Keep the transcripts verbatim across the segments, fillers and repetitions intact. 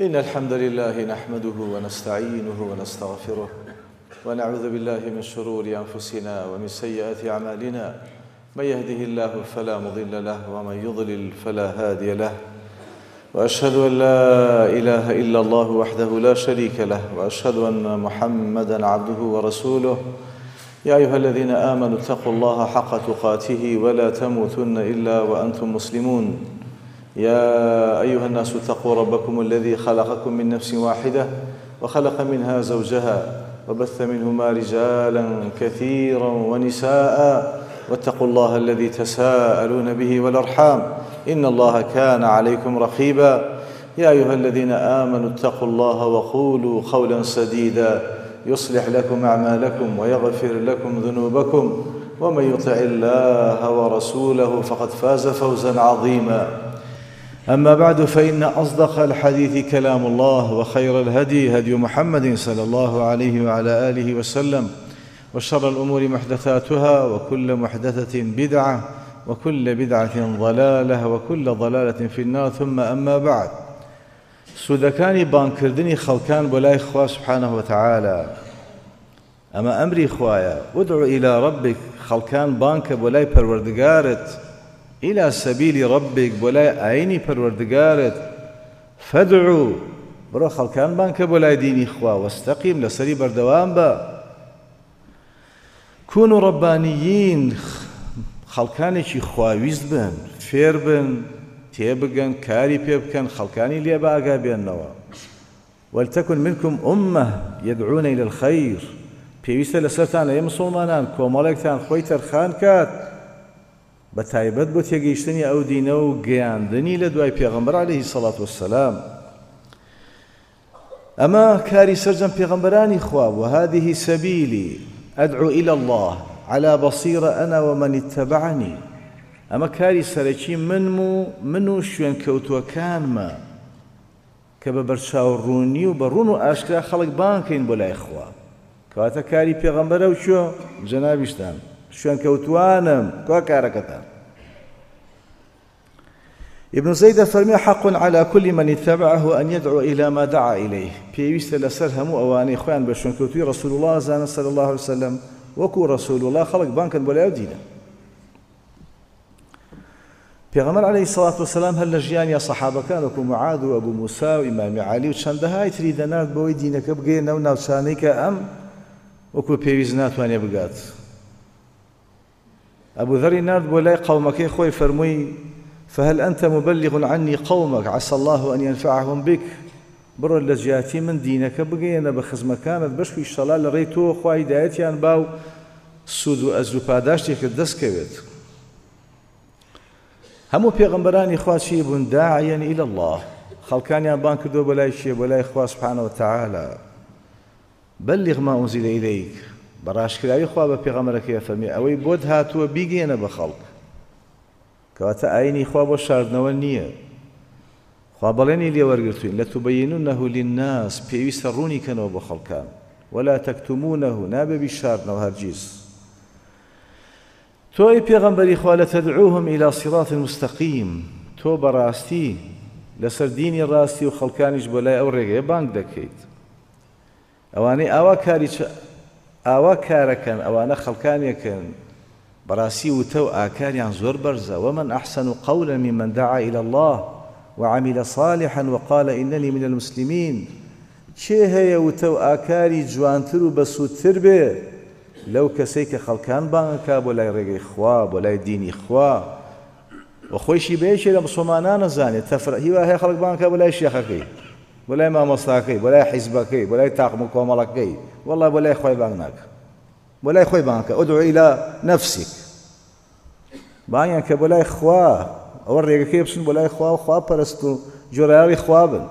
إن الحمد لله نحمده ونستعينه ونستغفره ونعوذ بالله من شرور أنفسنا ومن سيئات أعمالنا من يهده الله فلا مضل له ومن يضلل فلا هادي له وأشهد أن لا إله إلا الله وحده لا شريك له وأشهد أن محمدًا عبده ورسوله يا أيها الذين آمنوا اتقوا الله حق تقاته ولا تموتن إلا وأنتم مسلمون يا أيها الناس اتقوا ربكم الذي خلقكم من نفس واحدة وخلق منها زوجها وبث منهما رجالا كثيرا ونساء واتقوا الله الذي تساءلون به والأرحام إن الله كان عليكم رقيبا يا أيها الذين آمنوا اتقوا الله وقولوا قولا سديدا يصلح لكم أعمالكم ويغفر لكم ذنوبكم ومن يطع الله ورسوله فقد فاز فوزا عظيما أما بعد فإن أصدق الحديث كلام الله وخير الهدي هدي محمد صلى الله عليه وعلى آله وسلم وشر الأمور محدثاتها وكل محدثة بدعة وكل بدعة ضلالة وكل ضلالة في النار ثم أما بعد سودەکانی بانکردنی خەڵکان بۆ لای خوا سبحانه وتعالى ئەمە ئەمری خوایە ودع إلى ربك خەڵکان بانکە بۆ لای پەروەردگارت إلى سبيل ربك بۆ لای ئاینی پەروەردگارت فادعوا بڕۆ خەڵکان بانکە بۆ لای دینی خوا واستقیم لەسەری بەردەوام بە كونوا ربانيين خەڵکانێکی خواویست بن فێر بن تێبگەن کاری پێ بکەن خەڵکانی لێ بە ئاگا بێننەوە ولتكن منكم أمة يدعون إلى الخير پێویستە لەسەرتان ئێ مسڵمانان کۆمەڵێکتان خۆی تەرخان کات بە تایبەت بۆ تێگەیشتنی ئەو دینە و گەیاندنی لە دوای پێغەمبەر عەلەیهی سەڵات وەسەلام ئەمە کاری سەرجەم پێغەمبەرانی خوا وهذه سبيلي أدعو إلى الله على بصيرة أنا ومن اتبعني ئەمە کاری سەرەکی من و من و شوێن کەوتووەکانمە کە بە بەرچاوڕوونی و بە ڕوون و ئاشکرا خەڵک بانکەین بۆ لای خوا کەواتە کاری پێغەمبەرە و چۆ جەنابیشتان شوێن کەوتوانم کوا کارەکەتان ابن زەیدە فەرمێ حق على كل من اتبعه أن يدعو إلى ما دعا إليه پێویستە لەسەر هەموو ئەوانەی خۆیان بە شوێن کەوتووی ڕەسوول الله زانە صلی الله عليه وسلم وەکو ڕەسوول الله خەڵک بانکەن بۆ لای ئەو دینە پێغەمبەر عەلەیهی سەڵات وەسەلام هەر لە ژیانی سەحابەکان وەکو معاذ و ئەبوو موسا و ئیمامی عەلی و چەندەهای تری دەنارد بەوەی دینەکە بگەێنە و ناوچانەی کە ئەم وەکو پێویست ناتوانێ بگات ئەبوو ذەری نارد بۆ لای قەومەکەی خۆی فەرمووی فهل أنت مبلغ عني قومك عسى الله أن ينفعهم بك بڕۆ لە جیاتی من دینەکە بگەێنە بە خزمەکانت بەشکی ئیشەڵا لە ڕێی تۆ خوا هیدایەتیان با و سوود و ئەجر و پاداشتێکت دەستکەوێت هەموو پێغەمبەرانی خوا چی بوون داعیاً إلى الله خەڵکانیان بان کردو بە لای چیە بۆ لای خوا سبحانه وتعالى بلغ ما أنزل إليك بەڕاشکراوی خوا بە پێغەمبەرەکەی فەرمێ ئەوەی بۆت هاتووە بیگەێنە بە خەڵک کەواتە ئاینی خوا بۆ شاردنەوە نییە خوا بەڵێنی لێوەرگرتوین لەتوبەیینونەه للناس پێویستە ڕوونی کەنەوە بۆ خەڵکان ولا تەکتمونەه نابێ بیشاردنەوە هەرگیز تۆی پێغەمبەری خوا لتدعوهم إلى صراط مستقيم تۆ بەڕاستی لەسەر دینی ڕاستی و خەڵکانیش بۆ لای ئەو ڕێگەیە بانگ دەکەیت ئەوانەی ئاوا کاری ئاوا کارەکەن ئەوانە خەڵکانێکن بەڕاستی وتە و ئاکاریان زۆر بەرزە ومن أحسن قولا ممن دعا إلى الله وعمل صالحا وقال إنني من المسلمين چێ هەیە وتە و ئاکاری جوانتر و بەسوودتر بێ لەو کەسەی کە خەڵکان بانگەکا بۆ لای ڕێگەی خوا بۆ لای دینی خوا و خۆیشی بەیەکێ لە مسڵمانان نەزانێت تەفرە هیوا هەیە خەڵک بانگەکا بۆ لای شێخەکەی بۆ لای مامۆستاکەی بۆ لای حیزبەکەی بۆ لای تاقم و کۆمەڵەکەی وەڵڵا بۆ لای خۆی بانگ ناکە بۆ لای خۆی بانگەکە ئودعو إلى نفسك بانگیان کە بۆ لای خوا ئەوە ڕێگەکەی بچن بۆ لای خوا و خوا پەرست و جۆرایاوی خوا بن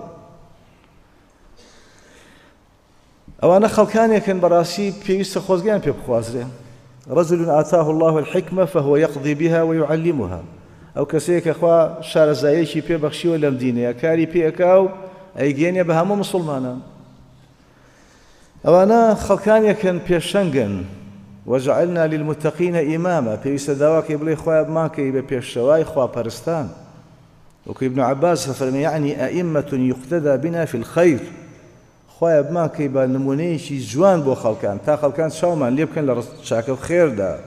ئەوانە خەڵکانێکن بەڕاستی پێویستە خۆزگەیان پێ بخوازرێ رجل آتاه الله الحكمة فهو يقضي بها ويعلمها ئەو کەسەیە کە خوا شارەزاییەکی پێ بەخشیوە لەم دینەیە کاری پێەکا و ئەیگەێنێ بە هەموو مسڵمانان ئەوانە خەڵکانێکن پێشەنگن وجعلنا للمتقين إماما پێویستە داواکەی بڵێ خۆیان بمانکەی بە پێشەوای خواپەرستان وكو ابن عباس فرمي يعني أئمة يقتدى بنا في الخير خوايا بما كيبا نمونيشي جوان بو خلقان تا خلقان شاومان ليه بكن لرشاكة خير دا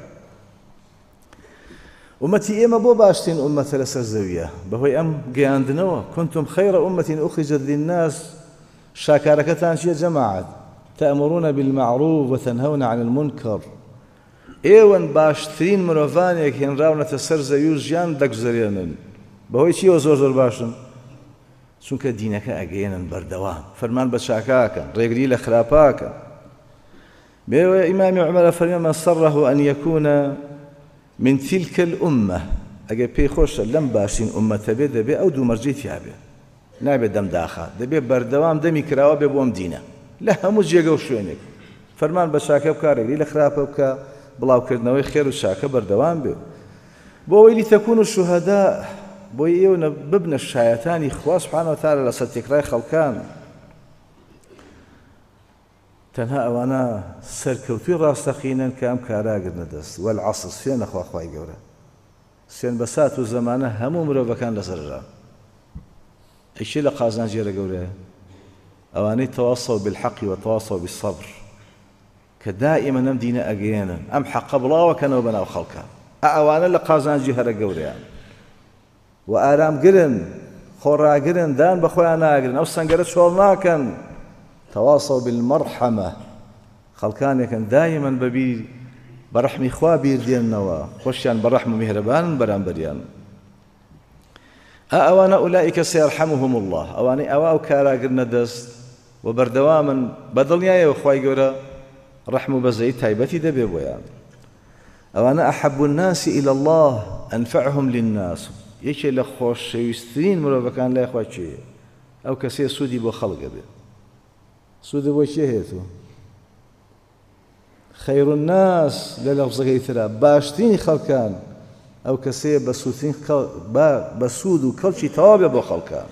أمتي إما بو باشتين أمة لسر زوية بهوي أم قياندنوا كنتم خير أمة أخرجت للناس شاكاركتان شيء جماعة تأمرون بالمعروف وتنهون عن المنكر إيوان باشترين مروفانيك هنراونة سر زويو جيان دك زريانن بهوي چی و زۆر زۆر باشن چونکە دینەکە ئەگەیەنن بەردەوام فەرمان بە چاکاکەن ڕێگری لە خراپاکەن بێوە ئیمامی عومەر فەرمێ من سره أن يكون من تلك الأمة ئەگەر پێی خۆشە لەم باشین ئومەتە بێ دەبێ ئەو دوو مەرجەی تیا بێ نابێت دەم داخات دەبێ بەردەوام دەمی کراوە بێ بۆم دینە لە هەموو جێگە و شوێنێک فەرمان بە چاکە بکە ڕێگری لە خراپە بکە بڵاوکردنەوەی خێر و چاکە بەردەوام بێ بۆ ئەوەی لتەکون الشهداء بۆی ئێوە ببنە شایەتانی خوا سوبحانەهو وتعالە لەسەر تێکڕای خەڵکان تەنها ئەوانە سەرکەوتووی ڕاستەقینن کە ئەم کاراگرنە دەست وەالعەسر سوێنە خوا خوای گەورە سوێن بە سات و زەمانە هەموو مرۆڤەکان لەسەرژان ئەیچی لە قازان جێرە گەورەیە ئەوانەی تەواصەو بالحەقی وتەواصەو بالصەبر کە دائیمەن ئەم دینە ئەگەیەنن ئەم حەقە بڵاوەکەنەوە بەناو خەڵکان ئەوانە لە قازانجی هەرە گەورەیان و ئارامگرن خۆڕاگرن دان بە خۆیان ناگرن ئەو سەنگەرە چۆڵ ناکەن تەواصەو بالمەرحەمە خەڵکانێکن دایمەن بەبیر بە ڕەحمی خوا بیردێننەوە خۆشیان بە ڕەحم و میهرەبانن بەرامبەریان ئەوانە ئولائیکە سەیەرحەموهم الله ئەوانەی ئەوا ئەو کاراگرنە دەست و بەردەوامن بەدڵنیایەوە خوای گەورە ڕەحم و بەزەی تایبەتی دەبێ بۆیان ئەوانە ئەحەب الناس إلى الله أنفعهم للناس یەکێ لە خۆشەویستترین مرۆڤەکان لای خوا چێیە ئەو کەسێ سوودی بۆ خەڵکە بێ سوودی بۆ چێ هێتوە خەیر الناس لە لەفزەکەی ترا باشترینی خەڵکان ئەو کەسەیە بە سوودترین بە سوود و کەڵکی تەواو بێ بۆ خەڵکان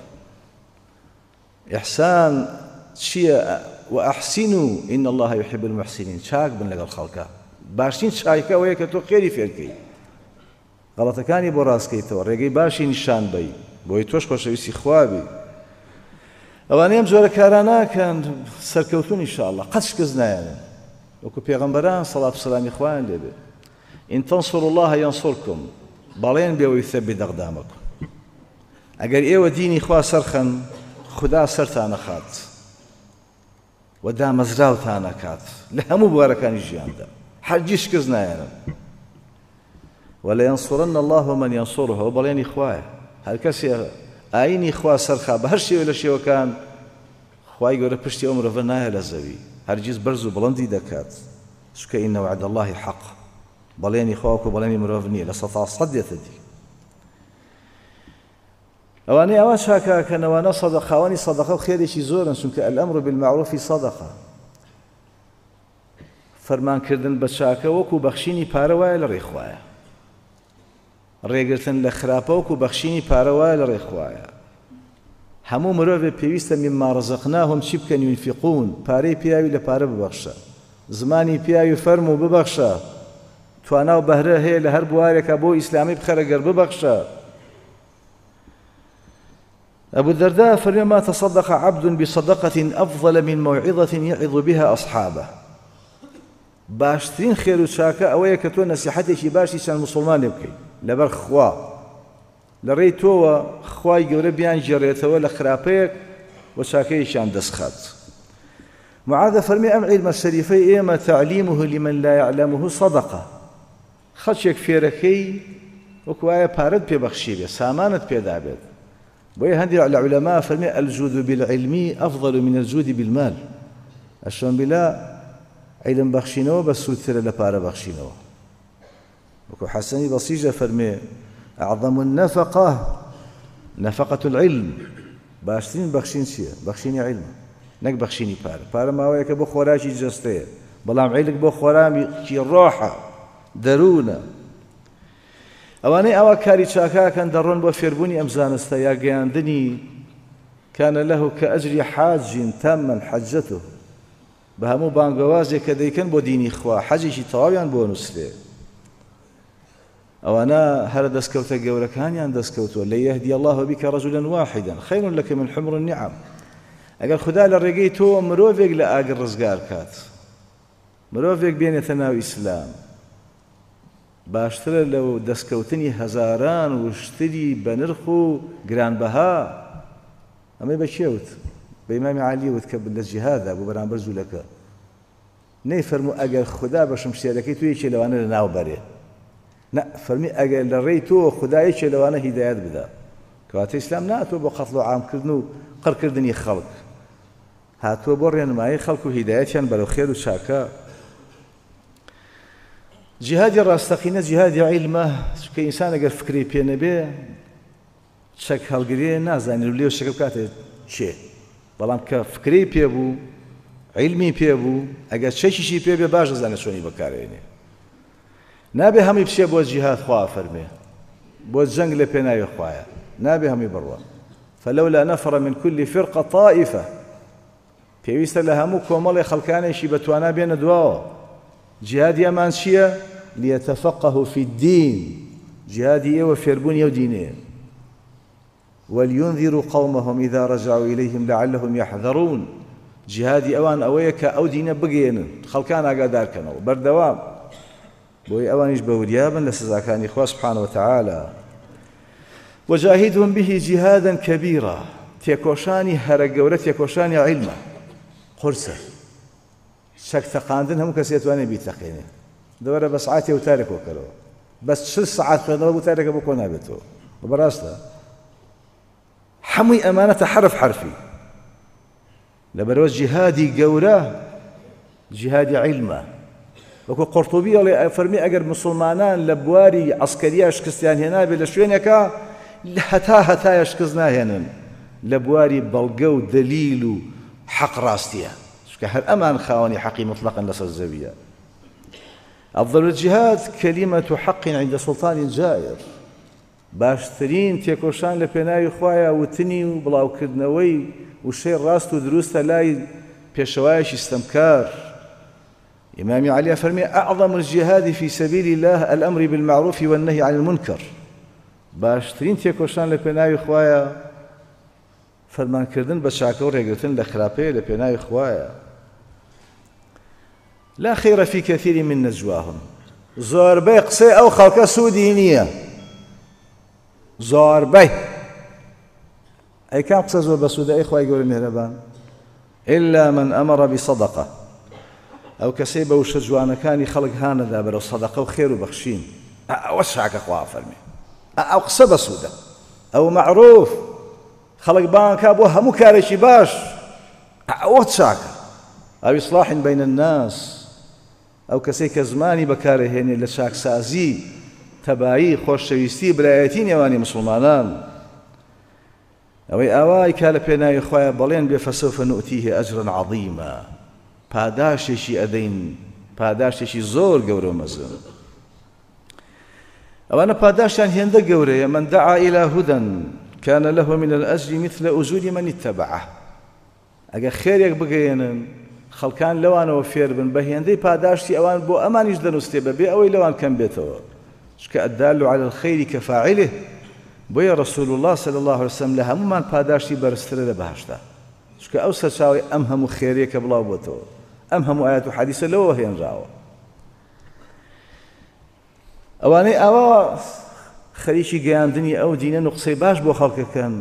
ئیحسان چییە وأحسنوا إن الله يحب المحسنين چاک بن لەگەڵ خەڵکە باشترین چاکە ئەوەیە کە تۆ خێری فێرکەی غەڵەتەکانی بۆ ڕاستکەیتەوە ڕێگەی باشی نیشان بەی بۆی تۆش خۆشەویستی خوابی ئەوانەی ئەم جۆرە کارە ناکەن سەرکەوتون ئینشاءالله قەت شکست نایەنن وەکو پێغەمبەران سەڵات و سەلامی خوایان لێبێ ئین تەنصروا الله یەنصرکم بەڵێن بێ وەیثەبت ئەقدامەکم ئەگەر ئێوە دینی خوا سەرخەن خوددا سەرتان نەخات و دامەزراوتان نەکات لە هەموو بوارەکانی ژیاندا هەرگیز شکست نایەنن ولينصرن الله من ينصره وبلين خواه هر کسی آینی خواه سرخا به هر شیوه لشیوکان خواه گوره پشتی عمر و نایه لزوی هرگیز برز و بلندی دکات شکه این وعد الله حق بلين خواه و بلين مروف نیه لسطا صدیت دی اوانی اوان شاکا کن اوان صدقه اوانی صدقه و خیرشی زورن چونکه الامر بالمعروف صدقه فرمان کردن بچاکه وکو بخشینی پاروای لڕێی خوایە ڕێگرتن لە خراپەوەک و بەخشینی پارەوایە لە ڕێخوایە هەموو مرۆڤێ پێویستە مما ڕەزەقناهم چی بکەن یونفیقون پارەی پیاوی لە پارە ببەخشە زمانی پیاوی فەرموو ببەخشە توانا و بەهرە هەیە لە هەر بوارێکە بۆ ئیسلامی بخەرە گەر ببەخشە أبو الدرداء فلما تصدق عبد بصدقة أفضل من موعظة يعظ بها أصحابه باشترين خير وشاكا أويا كتو نصيحتي باشي شان مسلمان يبكي لبر خوا لري توا خواي گەورە بیان جێڕێتەوە لە خراپەیەک وشاکەیشان دەستخات معاذ فەرمی ئەم عیلمە شەریفەی ئێمە تعلیمه لمن لا يعلمه صدقة خەڵکێک فێرەکەی وەکو وایە پارەت پێبەخشی بێ سامانت پێدا بێت بۆیە هەندێک لە عولەما فەرمی الجود بالعلم أفضل من الجود بالمال ئەشۆن بلا علم بەخشینەوە بە سوودترە لە پارە بەخشینەوە وكو حسني بصيجة فرمي أعظم النفقة نفقة العلم باشتين بخشين شيء بخشيني علم نك بخشيني بار بار ما وياك بو خوراشي جستيه بلام عيلك بو خورامي كي روحة درونا أواني أوا كاري شاكا كان درون بو فيربوني أمزان استيا قياندني كان له كأجر حاج تاما حجته بهمو بانقوازي كديكن بو ديني خوا حجيشي طواويان بو نسفه ئەوانە هەرە دەستکەوتە گەورەکانیان دەستکەوتووە لە یەهدی الله بك رجلا واحدا خير لك من حمر النعم ئەگەر خدا لە ڕێگەی تۆ مرۆڤێک لە ئاگر ڕزگار کات مرۆڤێک بێنێتە ناو ئیسلام باشترە لەو دەستکەوتنی هەزاران وشتری بە نرخ و گرانبەها ئەمەی بە کێوت بە ئیمامی عالی وت کە لە جیهادا بۆ بەرامبەر جوولەکە نەیفەرموو ئەگەر خدا بە شمشێرەکەی تۆ یەکێ لەوانە لە ناو بەرێ نە فەرمی ئەگەر لە ڕێی تۆ خدا یەکێ لەوانە هیدایەت بدا کەواتە ئیسلام ناتوە بۆ قەتڵ و عامکردن و قڕکردنی خەڵک هاتووە بۆ ڕێنمایی خەڵک و هیدایەتیان بەرەو خێر و چاکە جیهادی ڕاستەقینە جیهادی عیلمە کە ئینسان ئەگەر فکری پێ نەبێ چەک هەڵگرێ نازانێت و لێو شەکە بکاتێ چێ بەڵام کە فکری پێ بوو عیلمی پێ بوو ئەگەر چەکیشی پێ بێ باش دەزانێت چۆنی بەکارێنێ نابێ هەمووی بچێ بۆ جیهاد خوا فەرمێ بۆ جەنگ لە پێناوی خوایە نابێ هەمووی بڕوە فلولا نفر من كل فرقة طائفة پێویستە لە هەموو کۆمەڵی خەڵکانێکی بەتوانا بێنە دواوە جیهادی ئەمان چییە؟ ليتفقهوا في الدين جهادي ئێوە فێربوونی ئەو دینەیە ولينذروا قومهم إذا رجعوا إليهم لعلهم يحذرون جهادي ئەوان ئەوەیە کە ئەو دینە بگێنن خەڵکان ئاگادارکەنەوە بەردەوام بۆی ئەوانیش بەوریابن لە سزاکانی خوا سبحانه وتعالى وجاهدهم به جهادا كبيرا تێکۆشانی هەرە گەورە تێکۆشانی عیلمە قورسە شەک تەقاندن هەموو کەس دەتوانێت بیتەقێنێ دەوەرە بە سعاتی وتارێک وەکەرەوە بەس چل سعات خوێندنەوە وتارێکە بۆ کۆ نابێتەوە بەڕاستە هەمووی ئەمانەتە حرف حرفی لەبەرەوە جیهادی گەورە جیهادی عیلمە وەکو قورتوبی ئەڵێ فەرمی ئەگەر مسلمانان لە بواری عەسکەریە شکستیان هێنابێ لە شوێنێکە هەتا هەتایە شکست ناهێنن لە بواری بەڵگە و دەلیل و حەق ڕاستیە چونکە هەر ئەمان خاوەنی حەقی مطلقن لەسەر زەویە أفضل الجهاد كلمة حق عند سلطان جائر باشترين تێکۆشان لە پێناوی خوایە وتنی و بڵاوکردنەوەی وشەی ڕاست و دروستە لای پێشەوایەکی ستەمکار إمام علي فرمي أعظم الجهاد في سبيل الله الأمر بالمعروف والنهي عن المنكر باشترين تێکۆشان لە پێناوی خوایە فەرمانکردن بە چاکە و ڕێگرتن لە خراپەیە لە پێناوی خوایە لا خير في كثير من نجواهم زۆربەی قسەی ئەو خەڵکە سوودی نییە زۆربەی ئەی کام قسە زۆر بە سوودە ئەی خوای گەورە میهرەبان إلا من أمر بصدقة ئەو کەسەی بە وشە جوانەکانی خەڵک هانەدا بەرەو سەدەقە و خێر و بەخشین ئەوە چاکە خوا فەرمێ ئەو قسە بە سوودە ئەو معروف خەڵک بانکا بۆ هەموو کارێکی باش ئەوە چاکە ئەو ئیصلاح بین الناس ئەو کەسەی کە زمانی بەکارەهێنێ لە چاکسازی تەبایی خۆشەویستی برایەتی نێوانی مسلمانان ئەوەی ئاوای کا لە پێناوی خوایە بەڵێن بێ فەسەوفە نوئتیه ئەجرا عەظیما پاداشێکی ئەدەین پاداشێکی زۆر گەورە و مەزن ئەوانە پاداشیان هێندە گەورەیە من دعا إلى هدى كان له من الأجر مثل أجور من اتبعه ئەگەر خێرێک بگەێنن خەڵکان لەوانەوە فێر بن بە هێندەی پاداشتی ئەوان بۆ ئەمانیش دەنووسێ بەبێ ئەوەی لەوان کەم بێتەوە چکە الدال على الخير كفاعله بۆیە رسول الله صلى الله عليه وسلم لە هەمومان پاداشتی بەرزترە لە بەهەشتا چکە ئەو سەرچاوی ئەم هەموو خێریە کە بڵاو بۆتەوە ئەم هەموو ئاەت و حەدیثە لەوە هێنراوە ئەوانەی ئاوا خەریکی گەیاندنی ئەو دینە و قسەی باش بۆ خەڵکەکەن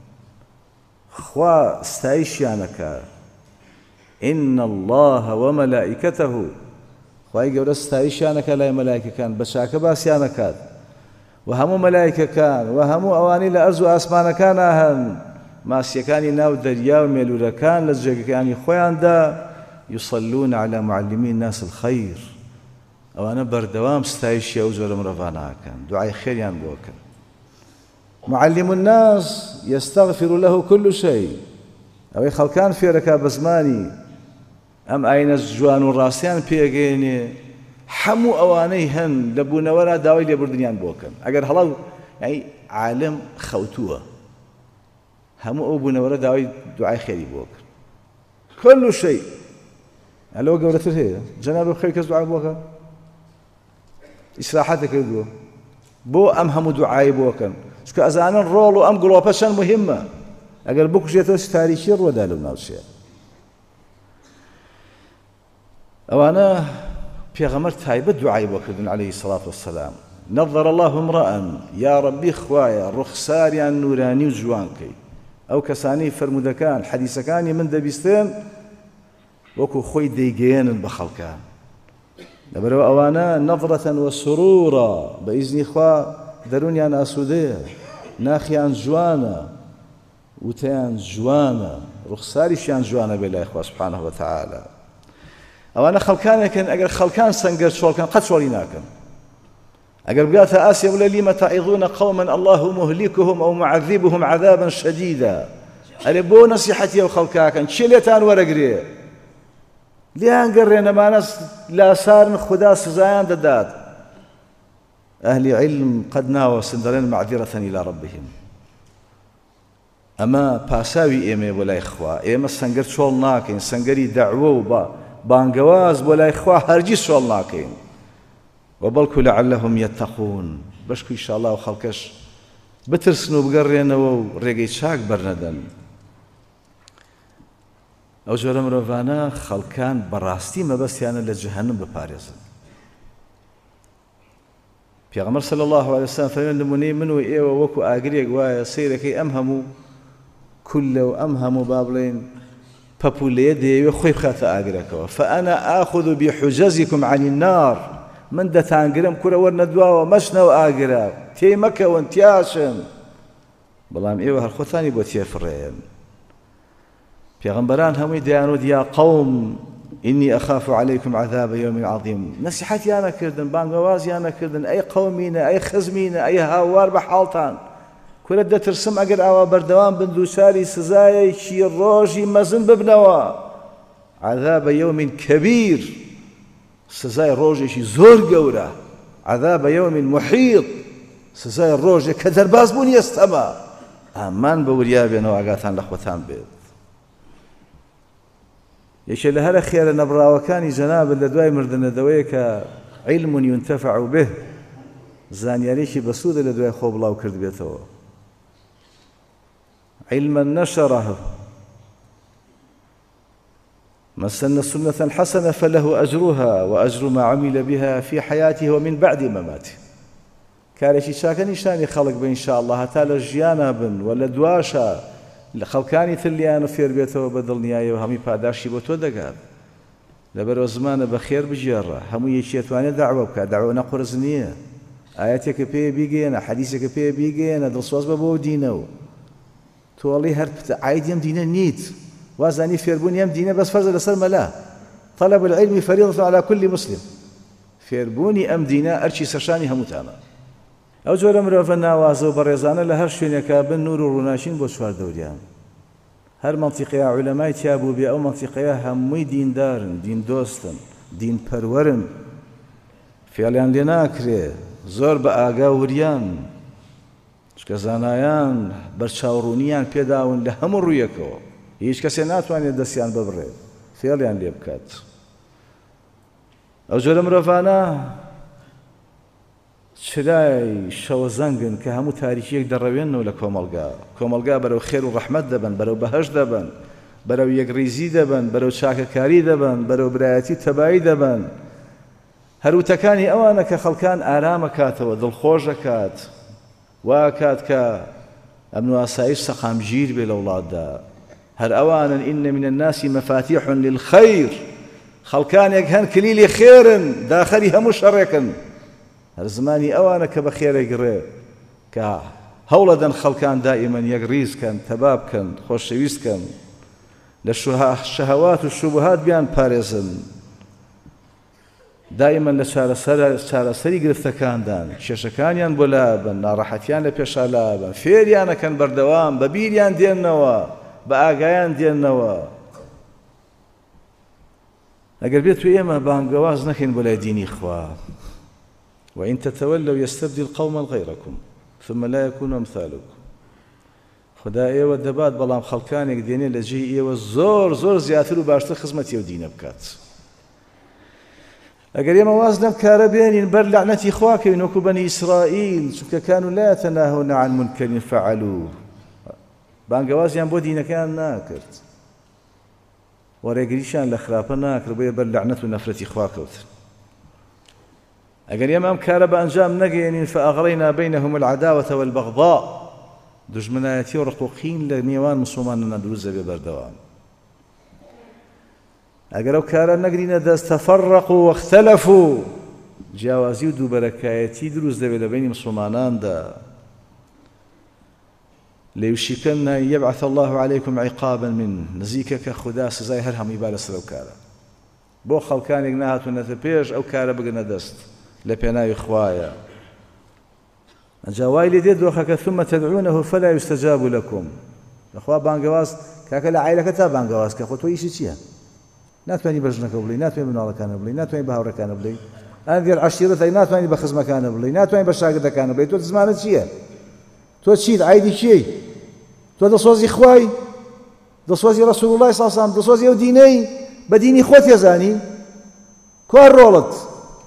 خوا ستایشیانەکە إن الله وملائكته خوای گەورە ستایشیانەکە لای مەلایکەکان بە چاکە باسییانەکات و هەموو مەلایکەکان و هەموو ئەوانەی لە ئەرز و ئاسمانەکانە هەن ماسیەکانی ناو دەریا و مێلوورەکان لە جێگەکانی خۆیاندا يصلون على معلمي الناس الخير ئەوانە بەردەوام ستایشی ئەو جۆرە مرۆڤانەکەن دوعای خێریان بۆکەن معلم الناس يستغفر له كل شيء ئەوەی خەڵکان فێرەکە بە زمانی ئەم ئاینە جوان و ڕاستیان پێگەێنێ هەموو ئەوانەی هەن لە بوونەوەرە داوای لێبوردنیان بۆکەن ئەگەر هەڵاو یعنی عالم خەوتووە هەموو ئەو بوونەوەرە داوای دوعای خێری بۆکەن كل شيء ئەلەوە گەورەتر هەیە جەناب بخەوی کەس دوعا بۆکە ئیسراحەتە کردووە بۆ ئەم هەموو دوعای بۆکەن چکە ئەزانن ڕۆڵ و ئەم گڵۆپە چەند مهمە ئەگەر بکوژێتەوە تاریکی ڕۆدا لەو ناوچەیە. ئەوانە پێغەمبەر تایبەت دوعای بۆ کردن عەلەیهی سەڵات وەسەلام. نەظەر الله امرأ یا ڕەبی خوایە ڕوخساریان نورانی و جوان کەی. ئەو کەسانەی فەرمودەکان حەدیسەکانی من دەبیستن وەکو خۆی دەیگەیەنن بە خەڵکان. لەبەرەوە ئەوانە نەظرەتەن وەسروورە بە ئیزنی خوا دەرونیان ئاسوودەیە، ناخیان جوانە، وتەیان جوانە، ڕوخساریشیان جوانە بێ لای خوا سوبحانەه وتەعالە. ئەوانە خەڵکانێکن ئەگەر خەڵکان سەنگەر چۆڵکەن قەت چۆڵی ناکەن. ئەگەر بگاتە ئاسیا بڵێ لیمە تەعیظونە قەومەن الله مهلیکهم ئەو معەذیبهم عەذابا شەدیدا، ئەرێ بۆ نەسیحەتی ئەو خەڵکاکەن چێ لێتان وەرەگرێ، لیان گەڕێنەمانە لاسارن خوددا سزایان دەدات. ئەهلی عیلم قەد ناوەسن دەڵێن مەعذرەتەن إلی ڕەبیهم. ئەمە پاساوی ئێمە بۆ لای خوا، ئێمە سەنگەر چۆڵ ناکەین، سەنگەری دەعوە و بانگەواز بۆ لای خوا هەرگیز چۆڵ ناکەین. وبەڵکو لەعەلەهم یەتەقون، بەشکو ئینشاءڵڵا و خەڵکەش بترسن و بگەڕێنەوە و ڕێگەی چاک بەرنەدەن. ئەو جۆرە مرۆڤانە خەڵکان بەڕاستی مەبەستیانە لە جەهەنەم بپارێزن. پێغەمبەر صلی الله علیه وسلم فەرمێن نمونەی من و ئێوە وەکو ئاگرێک وایە سەیرەکەی ئەم هەموو کولە و ئەم هەموو با بڵێن پەپولەیە دەیەوێ خۆی بخاتە ئاگرەکەوە. فەئەنا ئاخذ بحجەزیکم عن النار، من دەتانگرم کورە وەرنە دواوە مەچنەوە ئاگرە، تێی مەکەون تیاشن، بەڵام ئێوە هەر خۆتانی بۆ تێفڕێن. پێغەمبەران هەمووی دەیانوت یا قەوم ئینی ئەخاف عەلەیکم عەذاب یەوم عەظیم، نەسیحەتیان نەکردن، بانگەوازیان نەکردن، ئەی قەومینە، ئەی خزمینە، ئەی هاوار بە حاڵتان، کورە دەترسم ئەگەر ئاوا بەردەوام بن دووچاری سزایەکی ڕۆژی مەزن ببنەوە. عەذاب یەوم کەبیر، سزای ڕۆژێکی زۆر گەورە، عەذاب یەوم محیط، سزای ڕۆژێک کە دەرباز بوونی ئێستەما. ئامان بە وریا بێنەوە ئاگاتان لە خۆتان بێت. یەکێ لە هەرە خێرە نەبڕاوەکانی جەنابەت لە دوای مردنەدەوەیە کە عیلم یونتەفع به، زانیاریێکی بەسوودە لە دوای خۆ بڵاو کرد بێتەوە. علما نشره من سن سنة حسنة فله أجرها وأجر ما عمل بها في حياته ومن بعد مماته. کارێکی چاکە نیشانی خەڵک بە ئینشاءالله هەتا لە ژیانە بن و لە دواشە لە خەڵکانی تر لیانە فێر بێتەوە بە دڵنیاییەوە هەمووی پاداشی بۆ تۆ دەگات. لەبەرەوە زمانە بەخێر بژێڕە، هەموو یەکی ئەتوانێت داعوە بکات، داعوە نەقورس نییە، ئاەتێکە پێ بیگەێنە، حەدیسێکە پێ بیگەێنە، دڵسۆز بە بۆ دینەوە. تۆڵی هەر عاید ئەم دینە نیت، وازانی فێربوونی ئەم دینە بەس فەرزە لەسەر مەلا. طلب العلم فريضة على كل مسلم. فێربوونی ئەم دینە ئەرچی سەرشانی هەمووتانە. ئەو جۆرە مرۆڤە ناوازە و بەڕێزانە لە هەر شوێنێکا بن نور و ڕووناچین بۆ چوار دەوریان. هەر مەنتیقەیە عولەمای تیا بوو بێ، ئەو مەنتیقەیە هەمووی دیندارن، دین دۆستن، دین پەروەرن، فێڵیان لێ ناکرێ، زۆر بە ئاگا وریان، چکە زانایان بەرچاوڕوونیان پێداون لە هەموو ڕوویەکەوە، هیچ کەسێ ناتوانێت دەستیان ببڕێت، فێڵیان لێ بکات. ئەو جۆرە مرۆڤانە چرای شەوە زەنگن کە هەموو تاریکیەک دەڕەوێنەوە لە کۆمەڵگا. کۆمەڵگا بەرەو خێر و ڕەحمەت دەبن، بەرەو بەهەشت دەبن، بەرەو یەکڕیزی دەبن، بەرەو چاکەکاری دەبن، بەرەو برایەتی تەبایی دەبن. هەروتەکانی ئەوانە کە خەڵکان ئارامە کاتەوە، دڵخۆش دەکات، وا کات کە ئەمن و ئاسایش سەقامگیر بێ لە وڵاتدا. هەر ئەوانن ئین من الناس مەفاتیح للخەیر، خەڵکانێک هەن کلیلی خێرن، داخەری هەموو شەڕێکن. هەر زمانی ئەوانە کە بە خێرەگرێ کە هەوڵە دەن خەڵکان دائیمەن یەک ڕیزکەن، تەبا بکەن، خۆشەویستکەن، لە شەهەوات و شوبهات بیان پارێزن، دائیمەن لە چارەسەری گرفتەکاندان، کێشەکانیان بۆ لابن، ناڕەحەتیان لە پێشا لابن، فێریانەکەن بەردەوام، بە بیریان دێننەوە، بە ئاگایان دێننەوە. ئەگەر بێت تو ئێمە بانگەواز نەکەین بۆ لای دینی خوا. وإن تتولوا يستبدل قوما غيركم ثم لا يكونوا أمثالكم. خدا ئێوە دەبات بەڵام خەڵکانێک دێنێ لە جێی ئێوە زۆر زۆر زیاتر و باشتر خزمەتی ئەو دینە بکات. ئەگەر ئێمە واز لەم کارە بێنین بەر لەعنەتی خواکەوین وەکو بەنی ئیسرائیل، چونکە كانوا لا يتناهون عن منكر فعلوه، بانگەوازیان بۆ دینەکەیان ناکرد، وەرێگریشیان لە خراپە ناکرد، بۆیە بەر لەعنەت و نەفرەتی خوا کەوتن. ئەگەر ئێمە ئەم کارە بە ئەنجام نەگەێنین فأغرينا بينهم العداوة والبغضاء، دژمنایەتی و ڕقوقین لە نێوان مسلمانانە دروست دەبێ بەردەوام. ئەگەر ئەو کارە نەگرینە دەست تەفەڕەقوا واختەلەفوا، جیاوازی و دووبەرەکایەتی دروست دەبێت لە بینی مسلماناندا. ليوشكن أن يبعث الله عليكم عقابا من نزيكك خدا سزای هەر هەمووی با لەسەر ئەو کارە، بۆ خەڵکانێک نهاتونەتە پێش ئەو کارە بگەنە دەست لە پێناوی خوایە. ئەجا وای لێ دێت دۆخەکە ثم تدعونه فلا يستجاب لكم، لەخوا بانگەواز کاکە لە عایلەکە تا بانگەواز کە خۆ تۆ ئیشی چییە؟ ناتوانانی بەژنەکە بڵێ، ناتوانانی بە مناڵەکانە بڵێ، ناتوانانی بە هاوڕێکانە بڵێ، ئەنگەر عەشیرەتە ناتوانانی بە خزمەکانە بڵێ، ناتوانانی بە شاگردەکانە بڵێ، تۆ زمانت چییە؟ تۆ چیت؟ عایدی کێی؟ تۆ دەسۆزی خوای، دەسۆزی ڕەسوول الله صلی الله علیه وسلم، دەسۆزی ئەو دینەی بە دینی خۆت ێزانی؟ کوا ڕۆڵت؟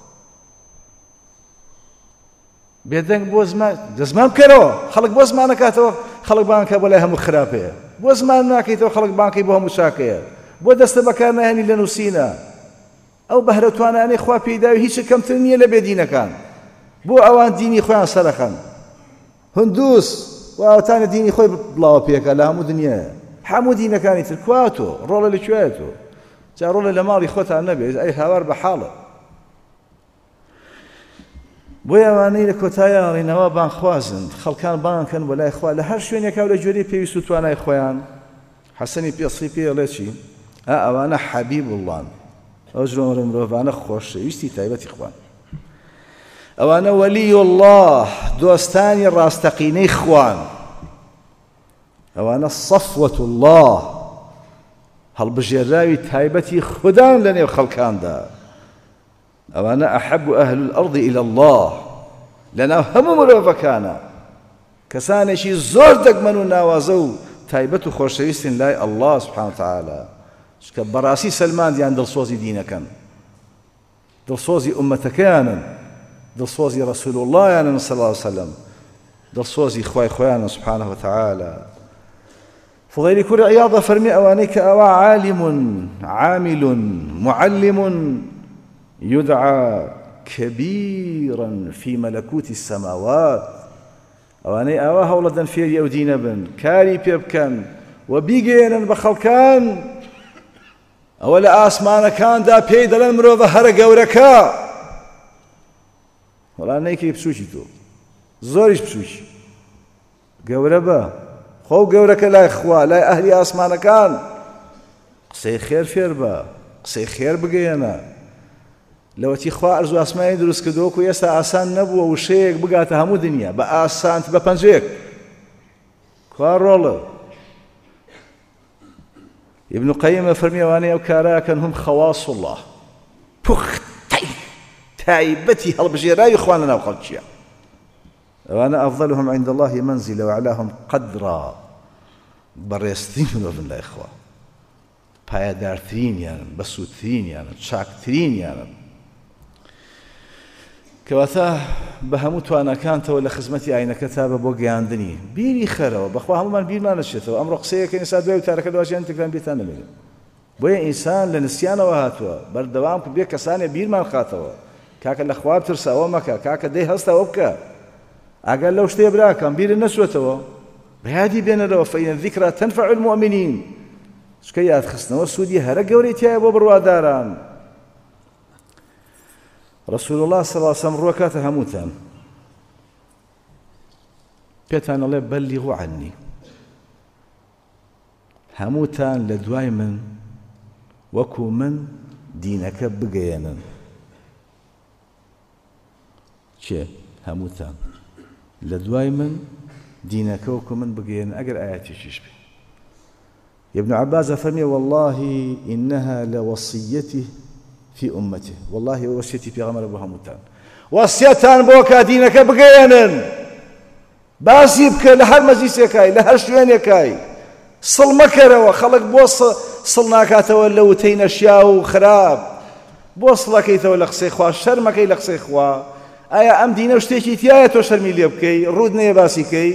بێدەنگ بۆ زمان دەزمان بکەرەوە، خەڵک بۆ زمان نەکاتەوە، خەڵک بانکە بۆ لای هەموو خراپەیە، بۆ زمان ناکەیتەوە خەڵک بانکەی بۆ هەموو چاکەیە، بۆ دەستە بەکار نەهێنی لە نووسینە. ئەو بەهرە توانانەی خوا پێداوی هیچ کەمتر نییە لە بێدینەکان، بۆ ئەوان دینی خۆیان سەرەخەن. هندوس واتانە دینی خۆی بڵاوە پێکە لە هەموو دنیایە، هەموو دینەکانی تر کوا تۆ ڕۆڵە لەکوێیە تۆ؟ جا ڕۆڵە لە ماڵی خۆتان نەبێت، ئەی هاوار بە حاڵە. بۆی ئەوانەی لە کۆتایە ڕێنەوە بانخوازن، خەڵکان بانکەن بۆ لای خوا لە هەر شوێنێکا و لە جۆرەی پێویست و توانای خۆیان. حەسەنی پێسڵی پێ ئەڵێ چی؟ ئا ئەوانە حەبیب اللهن، ئەو ژۆرە مرۆڤانە خۆشەویستی تایبەتی خوان، ئەوانە وەلی الله، دۆستانی ڕاستەقینەی خوان، ئەوانە صەفوەت الله، هەڵبژێراوی تایبەتی خودان لە نێو خەڵکاندا، ئەوانە ئەحەب ئەهل الأرض إلى الله، لەناو هەموو مرۆڤەکانە کەسانێکی زۆر دەگمەن و ناوازە و تایبەت و خۆشەویستن لای الله سبحانه وتعالى، چکە بەڕاستی سەلماندیان دڵسۆزی دینەکەن، دڵسۆزی ئومەتەکەیانن، دڵسۆزی ڕەسوول اللهیانن صلی الله علیه وسلم، دڵسۆزی خوای خۆیانن سبحانه وتعالى. فضيل كل عياضة فرمي أوانيك أوا عالم عامل معلم يدعى كبيرا في ملكوت السماوات، أواني أوا هولدا في يودين بن كاري بيبكن وبيجينا بخلكان أولا آسمان كان دا بيد للمرو ظهر قوركا ولا نيكي بسوشي تو زوريش بسوشي قوربا خو قورك لا إخوة لا أهلي آسمان كان قصي خير فير با قصي خير بقينا لو تي خوا أرزو أسماني دروس كدوك ويسا آسان نبوة وشيك بقاتا همو دنيا بآسان تبا بنجيك كوا رولو. ابن قيم فرمي واني أو كاراكن هم خواص الله، بختي تايبتي هالبجيراي إخواننا وخلتشيا، وأنا أفضلهم عند الله منزلة وأعلاهم قدرا، بريستين من الله إخوة پایدارترین یانن بەسوودترین یانن چاکترین یانن کەواتە بە هەموو توانەکانتەوە لە خزمەتی ئاینەکەتا بە بۆ گەیاندنی بیری خەرەوە بەخوا هەمومان بیرمان نەچێتەوە. ئەمڕۆ قسەیەکە ئێستا دوای وتارەکە دوازیان تێکران بێتان نەمێنێت، بۆیە ئینسان لە نسیانەوە هاتووە بەردەوام بێ کەسانێ بیرمان خاتەوە کاکە لە خوا بترسە ئەوە مەکە، کاکە دەی هەستە ئەوە بکە، ئەگەر لەو شتێ براکەم بیرت نەچوێتەوە بەیادی بێنەرەوە فەئین الذیکرا تەنفع المؤمنین، چکە یادخستنەوە سوودی هەرە گەورەی تایە بۆ بڕواداران. رسول الله صلى الله عليه وسلم ڕوە کاتە هەمووتان پێتان ئەڵێ بەلیغوا عنی، هەمووتان لە دوای من وەکو من دینەکە بگەیەنن. چێ؟ هەمووتان لە دوای من دینەکە وەکو من بگەیەنن ئەگەر ئاياتێکیش بێ. ابن عباس فرمي والله إنها لوصيته في أمته، والله وصيتي في غمر أبو هموتان وصيتان بوكا دينك بقيانا باسي بك لهر مجلس يكاي لهر شوين يكاي صل مكرة وخلق بوص صلناكات ولو تين أشياء وخراب بۆ سڵەکەیتەوە لە قسەی خوا شەرمەکەی لە قسەی خوا ئایا ئەم دینە شتێکی تایە تۆ شەرمی لێ بکەی ڕوود نەیە باسیکەی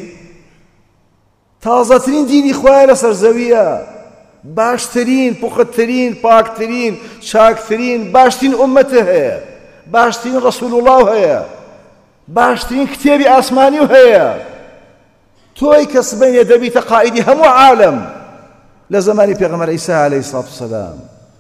تازەترین دینی خوایە لەسەر زەویە باشترین پوختترین پاکترین چاکترین باشترین ئومەتە هەیە باشترین ڕەسوول الله هەیە باشترین کتێبی ئاسمانی و هەیە تۆی کە سبەینێ دەبیتە قائیدی هەموو عالەم لە زمانی پێغەمبەر عیسا عەلەیهی سڵات وسەلام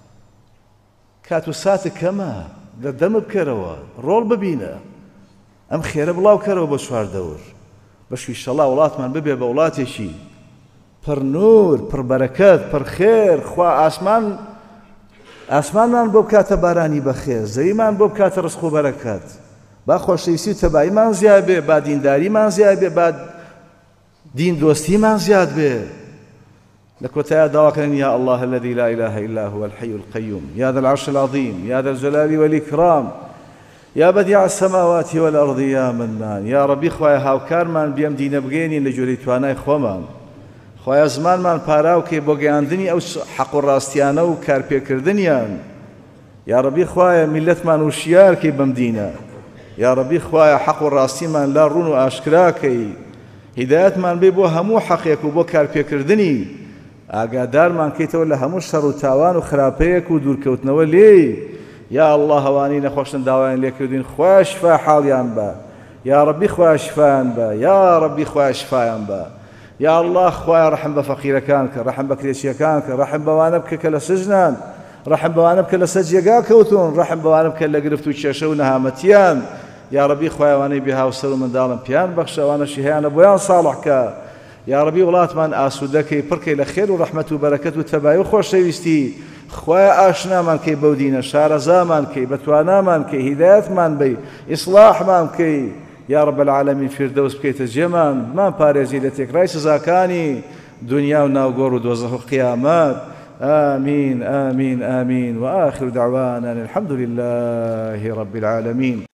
کات و ساتە کەمە لە دەمە بکەرەوە ڕۆڵ ببینە ئەم خێرە بڵاو کەرەوە بۆ چوار دەور بەشوی شەڵا وڵاتمان ببێ بە وڵاتێکی پڕ نور پڕ بەرەکەت پڕ خێر خوا ئاسمان ئاسمانمان بۆ بکاتە بارانی بەخێر زەویمان بۆ بکاتە ڕزق و بەرەکەت با خۆشەویستی و تەباییمان زیاد بێ با دینداریمان زیاد بێ با دین دۆستیمان زیاد بێ لە کۆتایە داواکەن یا الله الذي لا إله إلا هو الحي القيوم يا ذا العرش العظيم يا ذا الجلال والإكرام يا بديع السماوات والأرض يا منان يا ربي خوايا هاوکارمان بێم دینە بگەێنین لە جۆرەی توانای خۆمان خوایا زمانمان پاراوکەی بۆ گەیاندنی ئەو حەق و ڕاستیانە و کارپێکردنیان یا ربی خوایا میلەتمان وشیارکەی بەم دینە یا ربی خوایا حەق و ڕاستیمان لا ڕوون و ئاشکراکەی هیدایەتمان بێ بۆ هەموو حەقێک و بۆ کارپێکردنی ئاگادارمان کەیتەوە لە هەموو شەڕ و تاوان و خراپەیەک و دوورکەوتنەوە لێ یا الله هەوانی نەخۆشن داوایان لێکردین خوا شفا حاڵیان بە یا ربی خوا شفایان بە یا ربی خوا شفایان بە یا الله خوای ڕەحم بە فەقیرەکان کە ڕەحم بە کرێچیەکان کە ڕەحم بەوانە بکە کە لە سژنان ڕەحم بەوانە بکە لە سەر جێگا کەوتون ڕەحم بەوانە بکە لە گرفت و کێشە و نەهامەتیان یا ربی خوای ئەوانەی بێهاوسەر و منداڵن پیان بەخشە ئەوانەشی هەیەە بۆیان ساڵح کە یا ربی وڵاتمان ئاسوودەکەی پڕکەی لە خێر و ڕەحمەت و بەرەکەت و تەبایی و خۆشەویستی خوای ئاشنامان کەی بەو دینە شارەزامان کەی بەتوانامان کەی هیدایەتمان بەی ئیسلاحمان کەی یا رب العالمین فردەوس بکەیتە جێمان مان پارێزی لە تێکڕای سزاکانی دنیا و ناوگۆڕ و دۆزەخ و قیامەت آمين آمين آمين وآخر دعوانا الحمد لله رب العالمين.